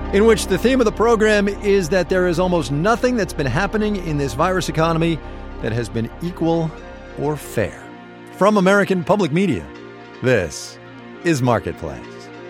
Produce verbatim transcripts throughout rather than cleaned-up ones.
in which the theme of the program is that there is almost nothing that's been happening in this virus economy that has been equal or fair. From American Public Media, this is Marketplace.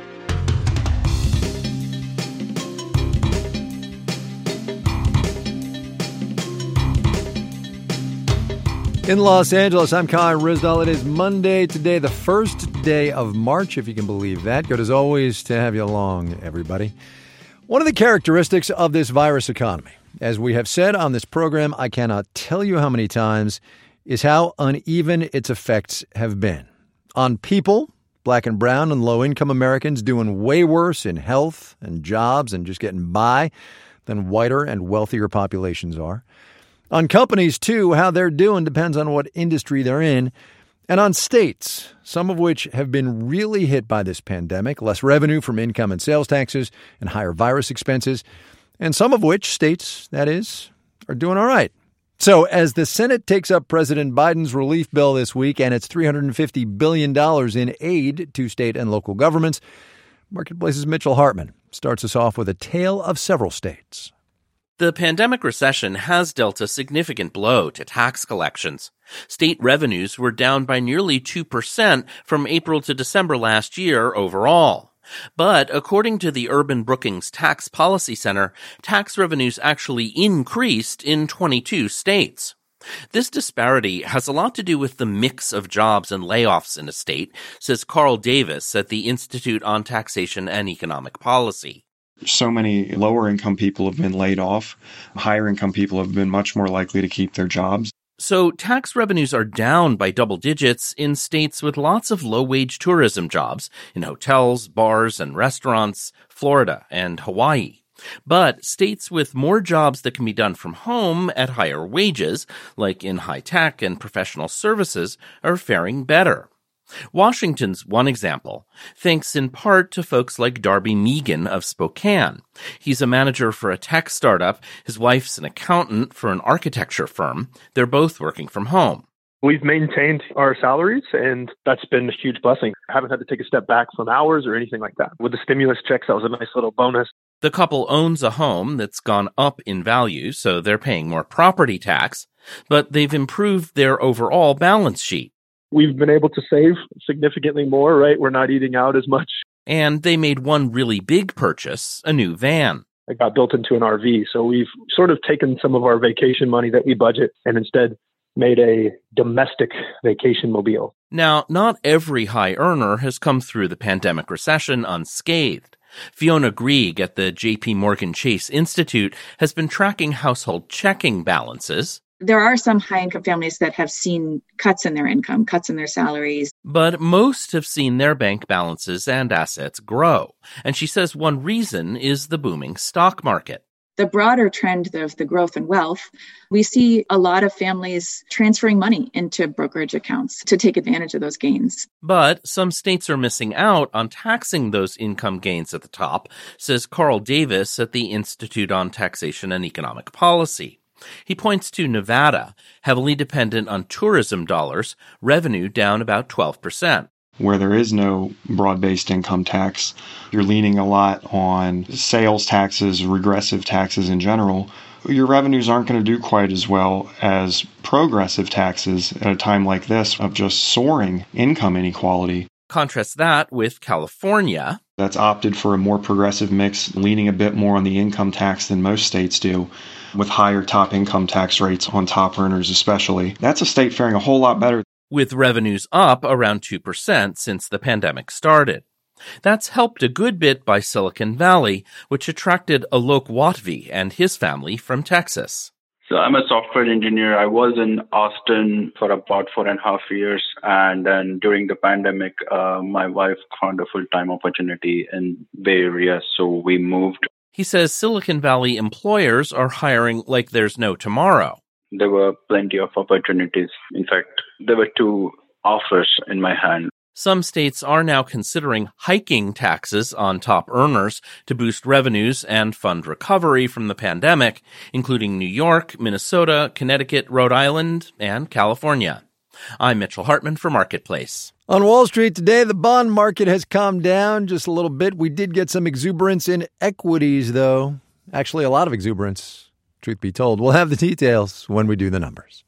In Los Angeles, I'm Kai Ryssdal. It is Monday today, the first day of March, if you can believe that. Good as always to have you along, everybody. One of the characteristics of this virus economy, as we have said on this program, I cannot tell you how many times, is how uneven its effects have been. On people, black and brown and low-income Americans doing way worse in health and jobs and just getting by than whiter and wealthier populations are. On companies, too, how they're doing depends on what industry they're in. And on states, some of which have been really hit by this pandemic, less revenue from income and sales taxes and higher virus expenses, and some of which, states, that is, are doing all right. So as the Senate takes up President Biden's relief bill this week and its three hundred fifty billion dollars in aid to state and local governments, Marketplace's Mitchell Hartman starts us off with a tale of several states. The pandemic recession has dealt a significant blow to tax collections. State revenues were down by nearly two percent from April to December last year overall. But according to the Urban Brookings Tax Policy Center, tax revenues actually increased in twenty-two states. This disparity has a lot to do with the mix of jobs and layoffs in a state, says Carl Davis at the Institute on Taxation and Economic Policy. So many lower income people have been laid off. Higher income people have been much more likely to keep their jobs. So tax revenues are down by double digits in states with lots of low-wage tourism jobs in hotels, bars, and restaurants, Florida and Hawaii. But states with more jobs that can be done from home at higher wages, like in high tech and professional services, are faring better. Washington's one example, thanks in part to folks like Darby Megan of Spokane. He's a manager for a tech startup. His wife's an accountant for an architecture firm. They're both working from home. We've maintained our salaries, and that's been a huge blessing. I haven't had to take a step back from hours or anything like that. With the stimulus checks, that was a nice little bonus. The couple owns a home that's gone up in value, so they're paying more property tax, but they've improved their overall balance sheet. We've been able to save significantly more, right? We're not eating out as much. And they made one really big purchase, a new van. It got built into an R V. So we've sort of taken some of our vacation money that we budget and instead made a domestic vacation mobile. Now, not every high earner has come through the pandemic recession unscathed. Fiona Grieg at the J P Morgan Chase Institute has been tracking household checking balances. There are some high-income families that have seen cuts in their income, cuts in their salaries. But most have seen their bank balances and assets grow. And she says one reason is the booming stock market. The broader trend of the growth in wealth, we see a lot of families transferring money into brokerage accounts to take advantage of those gains. But some states are missing out on taxing those income gains at the top, says Carl Davis at the Institute on Taxation and Economic Policy. He points to Nevada, heavily dependent on tourism dollars, revenue down about twelve percent. Where there is no broad-based income tax, you're leaning a lot on sales taxes, regressive taxes in general. Your revenues aren't going to do quite as well as progressive taxes at a time like this of just soaring income inequality. Contrast that with California. That's opted for a more progressive mix, leaning a bit more on the income tax than most states do, with higher top income tax rates on top earners especially. That's a state faring a whole lot better. With revenues up around two percent since the pandemic started. That's helped a good bit by Silicon Valley, which attracted Alok Watvi and his family from Texas. So I'm a software engineer. I was in Austin for about four and a half years. And then during the pandemic, uh, my wife found a full-time opportunity in Bay Area. So we moved. He says Silicon Valley employers are hiring like there's no tomorrow. There were plenty of opportunities. In fact, there were two offers in my hand. Some states are now considering hiking taxes on top earners to boost revenues and fund recovery from the pandemic, including New York, Minnesota, Connecticut, Rhode Island, and California. I'm Mitchell Hartman for Marketplace. On Wall Street today, the bond market has calmed down just a little bit. We did get some exuberance in equities, though. Actually, a lot of exuberance, truth be told. We'll have the details when we do the numbers.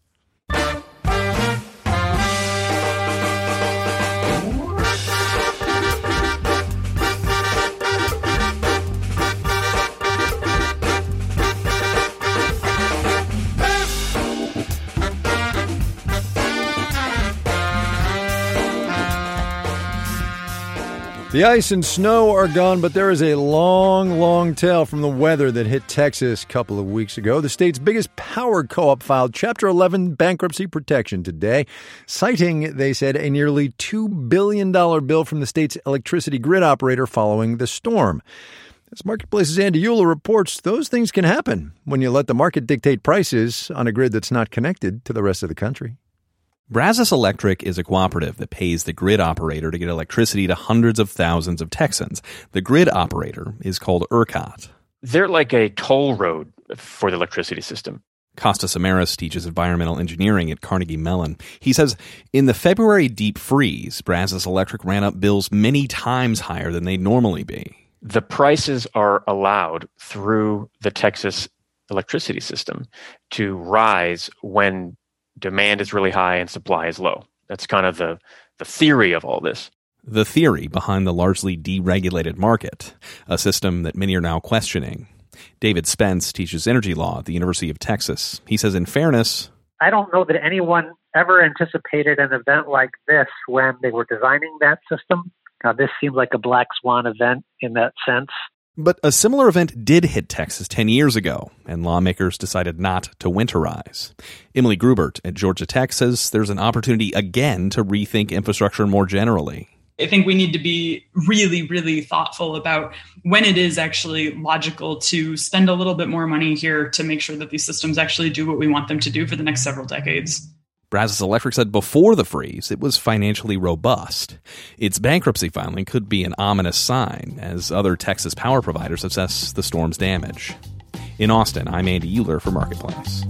The ice and snow are gone, but there is a long, long tail from the weather that hit Texas a couple of weeks ago. The state's biggest power co-op filed Chapter eleven bankruptcy protection today, citing, they said, a nearly two billion dollars bill from the state's electricity grid operator following the storm. As Marketplace's Andy Euler reports, those things can happen when you let the market dictate prices on a grid that's not connected to the rest of the country. Brazos Electric is a cooperative that pays the grid operator to get electricity to hundreds of thousands of Texans. The grid operator is called ERCOT. They're like a toll road for the electricity system. Costa Samaras teaches environmental engineering at Carnegie Mellon. He says in the February deep freeze, Brazos Electric ran up bills many times higher than they'd normally be. The prices are allowed through the Texas electricity system to rise when demand is really high and supply is low. That's kind of the, the theory of all this. The theory behind the largely deregulated market, a system that many are now questioning. David Spence teaches energy law at the University of Texas. He says, in fairness, I don't know that anyone ever anticipated an event like this when they were designing that system. Now, this seemed like a black swan event in that sense. But a similar event did hit Texas ten years ago, and lawmakers decided not to winterize. Emily Grubert at Georgia Tech says there's an opportunity again to rethink infrastructure more generally. I think we need to be really, really thoughtful about when it is actually logical to spend a little bit more money here to make sure that these systems actually do what we want them to do for the next several decades. Brazos Electric said before the freeze, it was financially robust. Its bankruptcy filing could be an ominous sign as other Texas power providers assess the storm's damage. In Austin, I'm Andy Euler for Marketplace.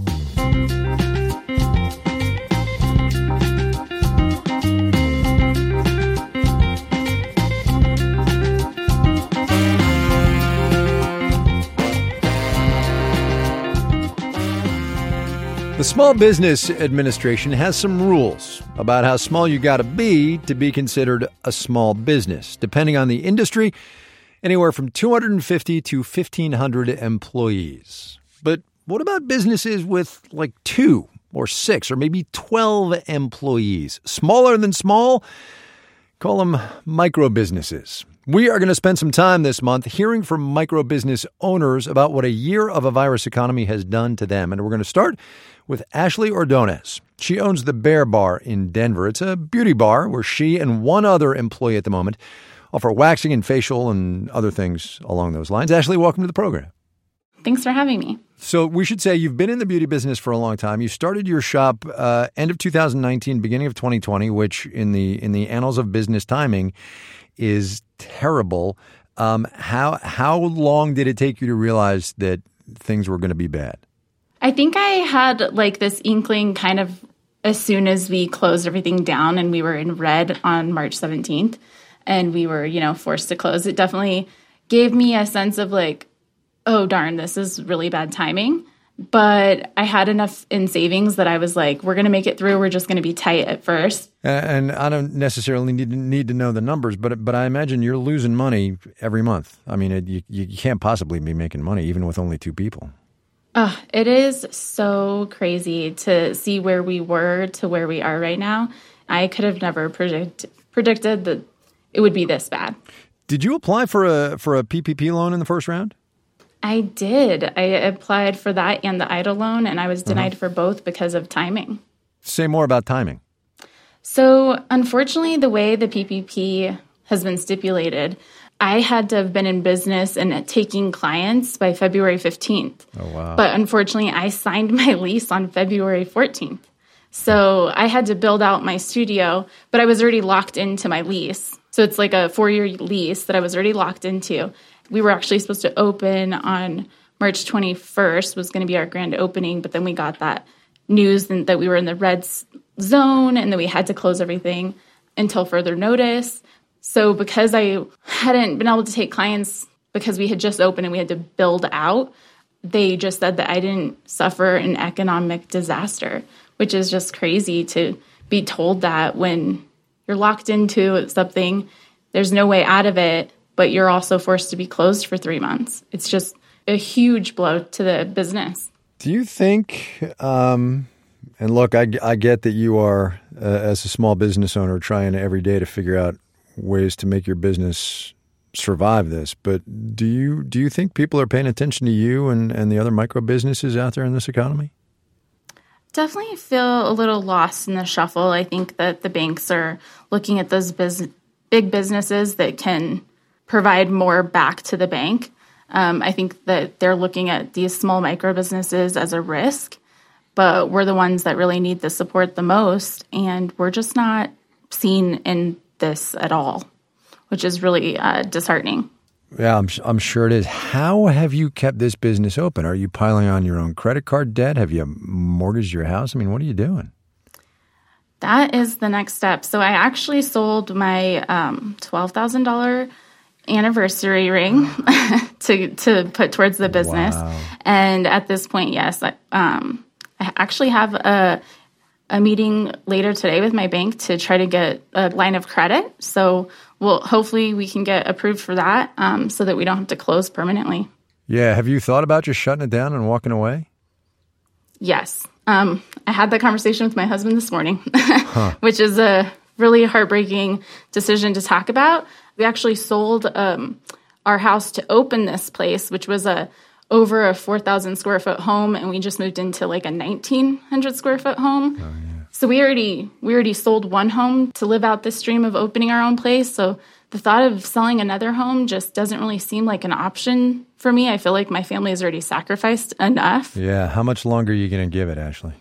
The Small Business Administration has some rules about how small you got to be to be considered a small business. Depending on the industry, anywhere from two hundred fifty to fifteen hundred employees. But what about businesses with like two or six or maybe twelve employees? Smaller than small? Call them micro businesses. We are going to spend some time this month hearing from micro business owners about what a year of a virus economy has done to them. And we're going to start with Ashley Ordonez. She owns the Bear Bar in Denver. It's a beauty bar where she and one other employee at the moment offer waxing and facial and other things along those lines. Ashley, welcome to the program. Thanks for having me. So we should say you've been in the beauty business for a long time. You started your shop uh, end of two thousand nineteen, beginning of twenty twenty, which in the in the annals of business timing is terrible. Um, how how long did it take you to realize that things were going to be bad? I think I had like this inkling kind of as soon as we closed everything down and we were in red on March seventeenth and we were, you know, forced to close. It definitely gave me a sense of like, oh, darn, this is really bad timing. But I had enough in savings that I was like, we're going to make it through. We're just going to be tight at first. And I don't necessarily need to, need to know the numbers, but but I imagine you're losing money every month. I mean, it, you, you can't possibly be making money even with only two people. Uh, it is so crazy to see where we were to where we are right now. I could have never predict, predicted that it would be this bad. Did you apply for a for a P P P loan in the first round? I did. I applied for that and the E I D L loan, and I was denied uh-huh. for both because of timing. Say more about timing. So, unfortunately, the way the P P P has been stipulated, I had to have been in business and taking clients by February fifteenth. Oh, wow. But unfortunately, I signed my lease on February fourteenth. So I had to build out my studio, but I was already locked into my lease. So it's like a four-year lease that I was already locked into. We were actually supposed to open on March twenty-first, was going to be our grand opening, but then we got that news that we were in the red zone and that we had to close everything. until further notice. So because I hadn't been able to take clients because we had just opened and we had to build out, they just said that I didn't suffer an economic disaster, which is just crazy to be told that when you're locked into something, there's no way out of it, but you're also forced to be closed for three months. It's just a huge blow to the business. Do you think, um, and look, I, I get that you are, uh, as a small business owner, trying every day to figure out ways to make your business survive this, but do you do you think people are paying attention to you and, and the other micro businesses out there in this economy? Definitely feel a little lost in the shuffle. I think that the banks are looking at those bus- big businesses that can provide more back to the bank. Um, I think that they're looking at these small micro businesses as a risk, but we're the ones that really need the support the most, and we're just not seen in this at all, which is really uh, disheartening. Yeah, I'm, I'm sure it is. How have you kept this business open? Are you piling on your own credit card debt? Have you mortgaged your house? I mean, what are you doing? That is the next step. So I actually sold my um, twelve thousand dollars anniversary ring to to put towards the business. Wow. And at this point, yes, I, um, I actually have a a meeting later today with my bank to try to get a line of credit. So we'll hopefully we can get approved for that, um, so that we don't have to close permanently. Yeah. Have you thought about just shutting it down and walking away? Yes. Um, I had that conversation with my husband this morning, huh. which is a really heartbreaking decision to talk about. We actually sold um, our house to open this place, which was a over a four thousand square foot home, and we just moved into like a nineteen hundred square foot home. Oh, yeah. So we already we already sold one home to live out this dream of opening our own place. So the thought of selling another home just doesn't really seem like an option for me. I feel like my family has already sacrificed enough. Yeah. How much longer are you going to give it, Ashley?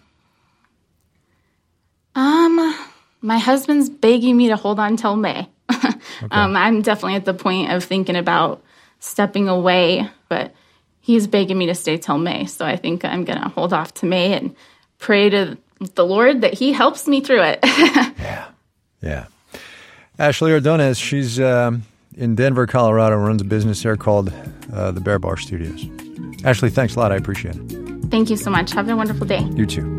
Um, my husband's begging me to hold on till May. Okay. um, I'm definitely at the point of thinking about stepping away, but he's begging me to stay till May. So I think I'm going to hold off to May and pray to the Lord that he helps me through it. yeah. Yeah. Ashley Ordonez, she's um, in Denver, Colorado, runs a business there called uh, the Bear Bar Studios. Ashley, thanks a lot. I appreciate it. Thank you so much. Have a wonderful day. You too.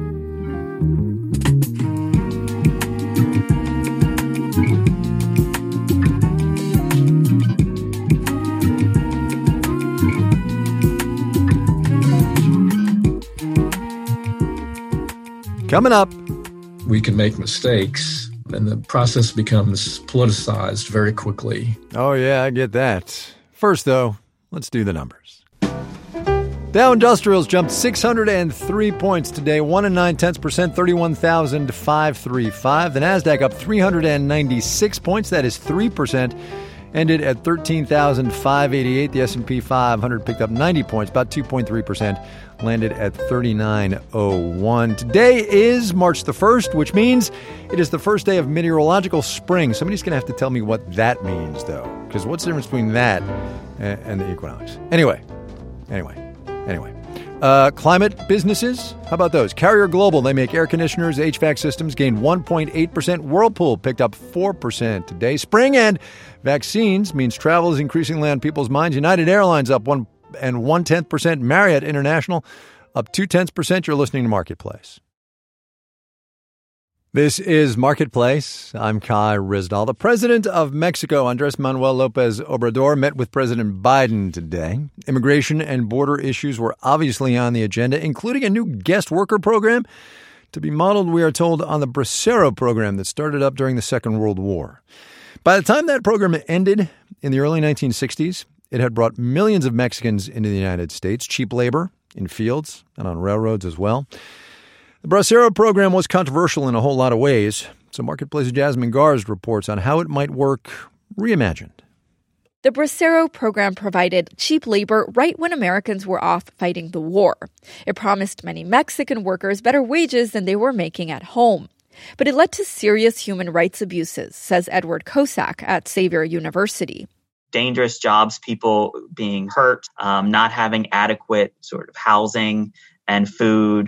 Coming up, we can make mistakes, and the process becomes politicized very quickly. Oh, yeah, I get that. First, though, let's do the numbers. Dow Industrials jumped six hundred three points today, one and nine tenths percent, thirty-one thousand five hundred thirty-five. The Nasdaq up three hundred ninety-six points, that is three percent, ended at thirteen thousand five hundred eighty-eight. The S and P five hundred picked up ninety points, about two point three percent. Landed at thirty-nine oh one. Today is March the first, which means it is the first day of meteorological spring. Somebody's going to have to tell me what that means, though, because what's the difference between that and the equinox? Anyway, anyway, anyway. Uh, climate businesses, how about those? Carrier Global, they make air conditioners, H V A C systems, gained one point eight percent. Whirlpool picked up four percent today. Spring and vaccines means travel is increasingly on people's minds. United Airlines up one and one-tenth percent. Marriott International up two-tenths percent. You're listening to Marketplace. This is Marketplace. I'm Kai Ryssdal. The president of Mexico, Andres Manuel Lopez Obrador, met with President Biden today. Immigration and border issues were obviously on the agenda, including a new guest worker program to be modeled, we are told, on the Bracero program that started up during the Second World War. By the time that program ended in the early nineteen sixties, it had brought millions of Mexicans into the United States, cheap labor in fields and on railroads as well. The Bracero program was controversial in a whole lot of ways, so Marketplace's Jasmine Garz reports on how it might work reimagined. The Bracero program provided cheap labor right when Americans were off fighting the war. It promised many Mexican workers better wages than they were making at home. But it led to serious human rights abuses, says Edward Kosak at Xavier University. Dangerous jobs, people being hurt, um, not having adequate sort of housing and food.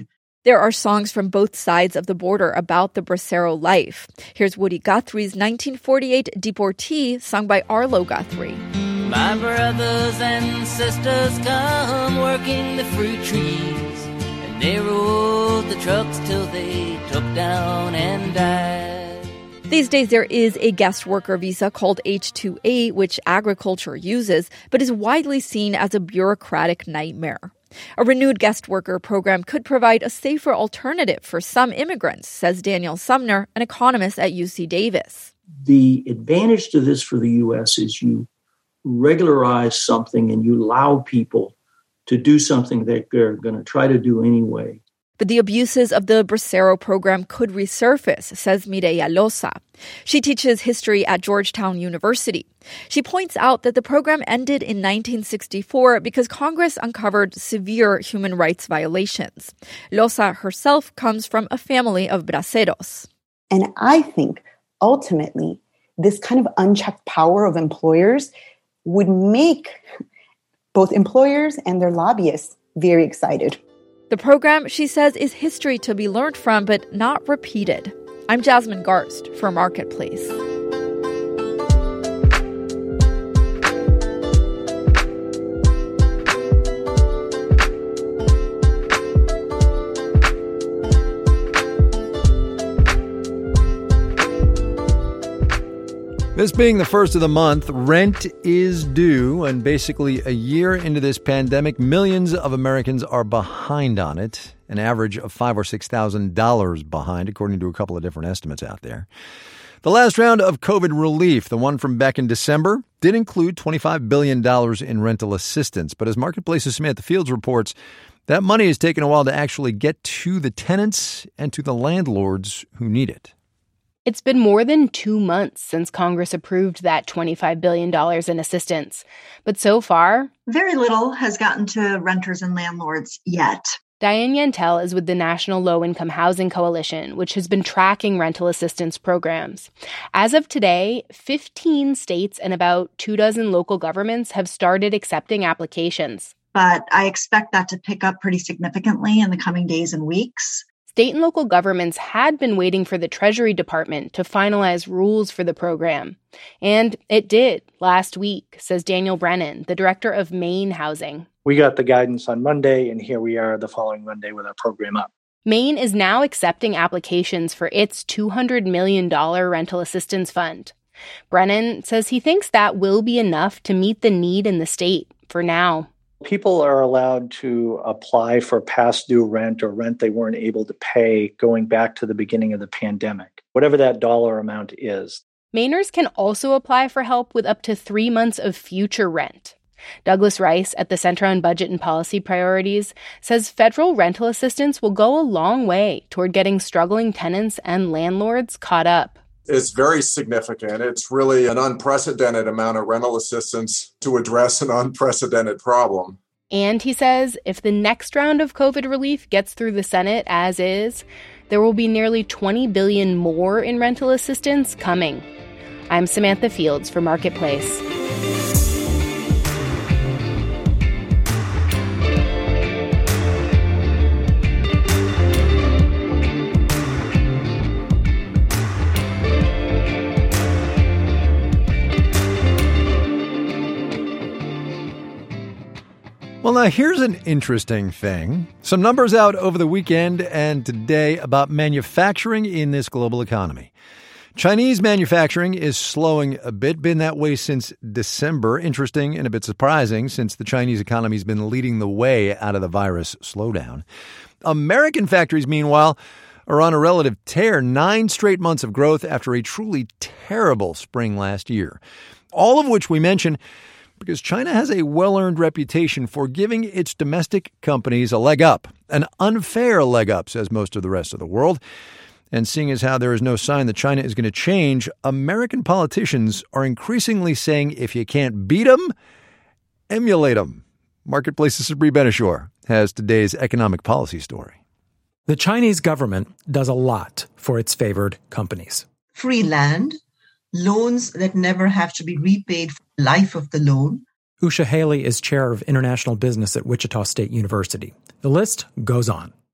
There are songs from both sides of the border about the Bracero life. Here's Woody Guthrie's nineteen forty-eight Deportee, sung by Arlo Guthrie. My brothers and sisters come working the fruit trees, and they rode the trucks till they took down and died. These days, there is a guest worker visa called H two A, which agriculture uses, but is widely seen as a bureaucratic nightmare. A renewed guest worker program could provide a safer alternative for some immigrants, says Daniel Sumner, an economist at U C Davis. The advantage to this for the U S is you regularize something and you allow people to do something that they're going to try to do anyway. But the abuses of the Bracero program could resurface, says Mireya Loza. She teaches history at Georgetown University. She points out that the program ended in nineteen sixty-four because Congress uncovered severe human rights violations. Loza herself comes from a family of braceros. And I think, ultimately, this kind of unchecked power of employers would make both employers and their lobbyists very excited. The program, she says, is history to be learned from, but not repeated. I'm Jasmine Garst for Marketplace. This being the first of the month, rent is due, and basically a year into this pandemic, millions of Americans are behind on it, an average of five thousand or six thousand dollars behind, according to a couple of different estimates out there. The last round of COVID relief, the one from back in December, did include twenty-five billion dollars in rental assistance, but as Marketplace's Samantha Fields reports, that money has taken a while to actually get to the tenants and to the landlords who need it. It's been more than two months since Congress approved that twenty-five billion dollars in assistance. But so far, very little has gotten to renters and landlords yet. Diane Yantel is with the National Low-Income Housing Coalition, which has been tracking rental assistance programs. As of today, fifteen states and about two dozen local governments have started accepting applications. But I expect that to pick up pretty significantly in the coming days and weeks. State and local governments had been waiting for the Treasury Department to finalize rules for the program. And it did last week, says Daniel Brennan, the director of Maine Housing. We got the guidance on Monday, and here we are the following Monday with our program up. Maine is now accepting applications for its two hundred million dollars rental assistance fund. Brennan says he thinks that will be enough to meet the need in the state for now. People are allowed to apply for past due rent or rent they weren't able to pay going back to the beginning of the pandemic, whatever that dollar amount is. Mainers can also apply for help with up to three months of future rent. Douglas Rice at the Center on Budget and Policy Priorities says federal rental assistance will go a long way toward getting struggling tenants and landlords caught up. It's very significant. It's really an unprecedented amount of rental assistance to address an unprecedented problem. And he says if the next round of COVID relief gets through the Senate as is, there will be nearly twenty billion dollars more in rental assistance coming. I'm Samantha Fields for Marketplace. Well, now here's an interesting thing. Some numbers out over the weekend and today about manufacturing in this global economy. Chinese manufacturing is slowing a bit, been that way since December. Interesting and a bit surprising since the Chinese economy has been leading the way out of the virus slowdown. American factories, meanwhile, are on a relative tear, nine straight months of growth after a truly terrible spring last year. All of which we mention because China has a well-earned reputation for giving its domestic companies a leg up, an unfair leg up, says most of the rest of the world. And seeing as how there is no sign that China is going to change, American politicians are increasingly saying if you can't beat them, emulate them. Marketplace's Sabri Benishore has today's economic policy story. The Chinese government does a lot for its favored companies. Free land, loans that never have to be repaid for the life of the loan. Usha Haley is chair of international business at Wichita State University. The list goes on.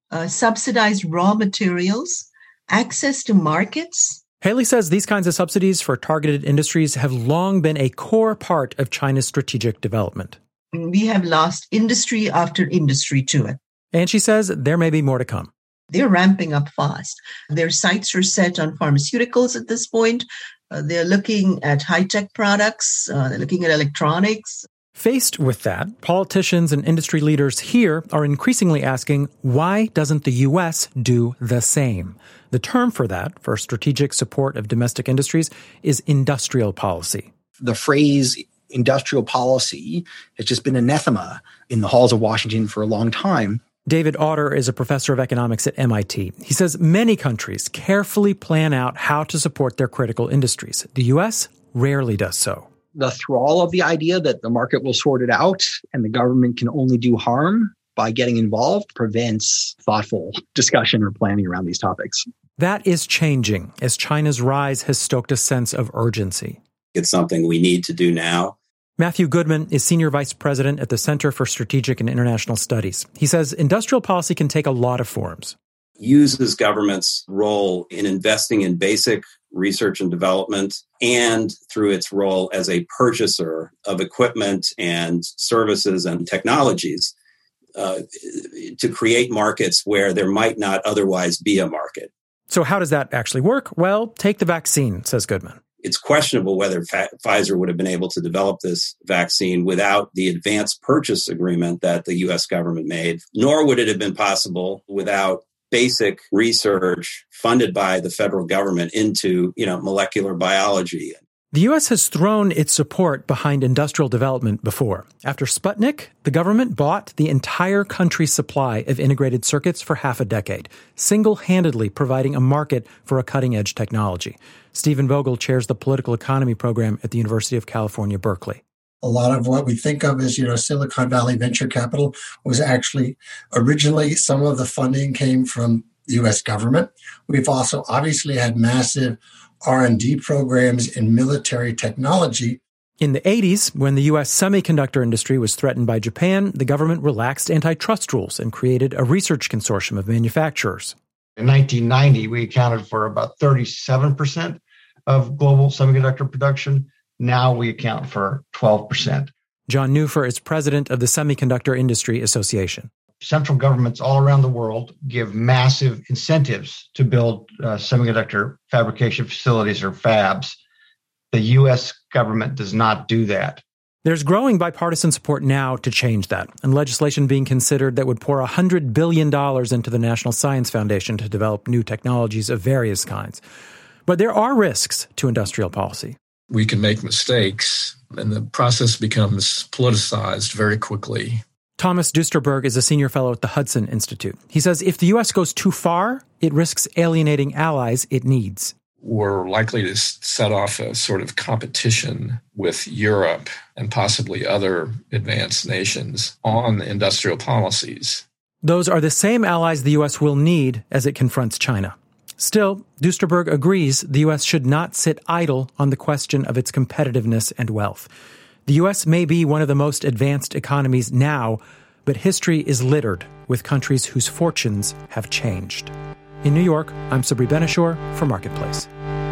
uh, subsidized raw materials, access to markets. Haley says these kinds of subsidies for targeted industries have long been a core part of China's strategic development. We have lost industry after industry to it. And she says there may be more to come. They're ramping up fast. Their sights are set on pharmaceuticals at this point. Uh, they're looking at high-tech products. Uh, they're looking at electronics. Faced with that, politicians and industry leaders here are increasingly asking, why doesn't the U S do the same? The term for that, for strategic support of domestic industries, is industrial policy. The phrase industrial policy has just been anathema in the halls of Washington for a long time. David Autor is a professor of economics at M I T. He says many countries carefully plan out how to support their critical industries. The U S rarely does so. The thrall of the idea that the market will sort it out and the government can only do harm by getting involved prevents thoughtful discussion or planning around these topics. That is changing as China's rise has stoked a sense of urgency. It's something we need to do now. Matthew Goodman is Senior Vice President at the Center for Strategic and International Studies. He says industrial policy can take a lot of forms. Uses government's role in investing in basic research and development and through its role as a purchaser of equipment and services and technologies uh, to create markets where there might not otherwise be a market. So how does that actually work? Well, take the vaccine, says Goodman. It's questionable whether Pfizer would have been able to develop this vaccine without the advance purchase agreement that the U S government made, nor would it have been possible without basic research funded by the federal government into, you know, molecular biology. The U S has thrown its support behind industrial development before. After Sputnik, the government bought the entire country's supply of integrated circuits for half a decade, single-handedly providing a market for a cutting-edge technology. Stephen Vogel chairs the political economy program at the University of California, Berkeley. A lot of what we think of as, you know, Silicon Valley venture capital was actually originally some of the funding came from the U S government. We've also obviously had massive R and D programs in military technology. In the eighties, when the U S semiconductor industry was threatened by Japan, the government relaxed antitrust rules and created a research consortium of manufacturers. In nineteen ninety, we accounted for about thirty-seven percent of global semiconductor production. Now we account for twelve percent. John Neuffer is president of the Semiconductor Industry Association. Central governments all around the world give massive incentives to build uh, semiconductor fabrication facilities or fabs. The U S government does not do that. There's growing bipartisan support now to change that, and legislation being considered that would pour one hundred billion dollars into the National Science Foundation to develop new technologies of various kinds. But there are risks to industrial policy. We can make mistakes, and the process becomes politicized very quickly. Thomas Duesterberg is a senior fellow at the Hudson Institute. He says if the U S goes too far, it risks alienating allies it needs. We're likely to set off a sort of competition with Europe and possibly other advanced nations on industrial policies. Those are the same allies the U S will need as it confronts China. Still, Duesterberg agrees the U S should not sit idle on the question of its competitiveness and wealth. The U S may be one of the most advanced economies now, but history is littered with countries whose fortunes have changed. In New York, I'm Sabri Benishore for Marketplace.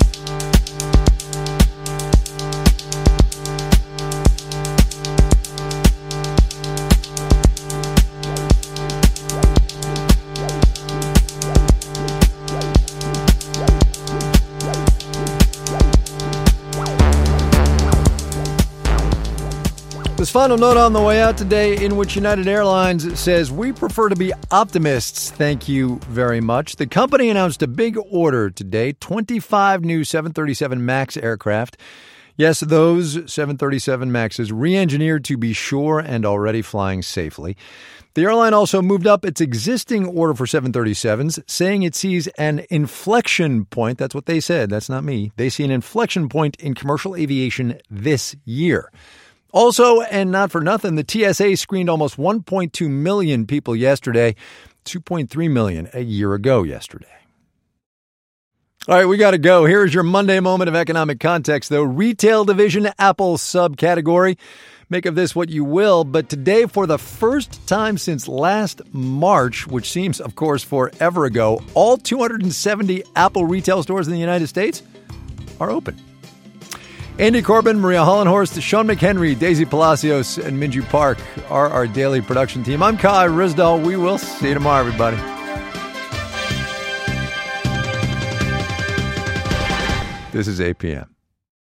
This final note on the way out today, in which United Airlines says, we prefer to be optimists, thank you very much. The company announced a big order today, twenty-five new seven thirty-seven MAX aircraft. Yes, those seven thirty-seven MAXes, re-engineered to be sure and already flying safely. The airline also moved up its existing order for seven thirty-sevens, saying it sees an inflection point. That's what they said. That's not me. They see an inflection point in commercial aviation this year. Also, and not for nothing, the T S A screened almost one point two million people yesterday, two point three million a year ago yesterday. All right, we got to go. Here is your Monday moment of economic context, though. Retail division, Apple subcategory. Make of this what you will, but today, for the first time since last March, which seems, of course, forever ago, all two hundred seventy Apple retail stores in the United States are open. Andy Corbin, Maria Hollenhorst, Sean McHenry, Daisy Palacios, and Minju Park are our daily production team. I'm Kai Ryssdal. We will see you tomorrow, everybody. This is eight p.m.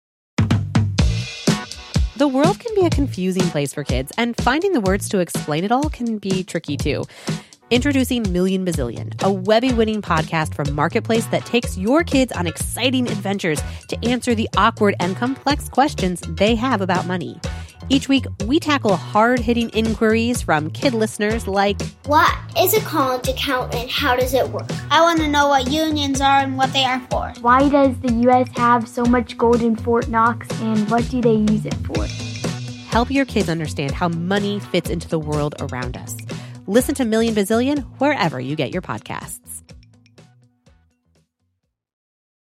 The world can be a confusing place for kids, and finding the words to explain it all can be tricky too. Introducing Million Bazillion, a Webby-winning podcast from Marketplace that takes your kids on exciting adventures to answer the awkward and complex questions they have about money. Each week, we tackle hard-hitting inquiries from kid listeners like, what is a college account and how does it work? I want to know what unions are and what they are for. Why does the U S have so much gold in Fort Knox and what do they use it for? Help your kids understand how money fits into the world around us. Listen to Million Bazillion wherever you get your podcasts.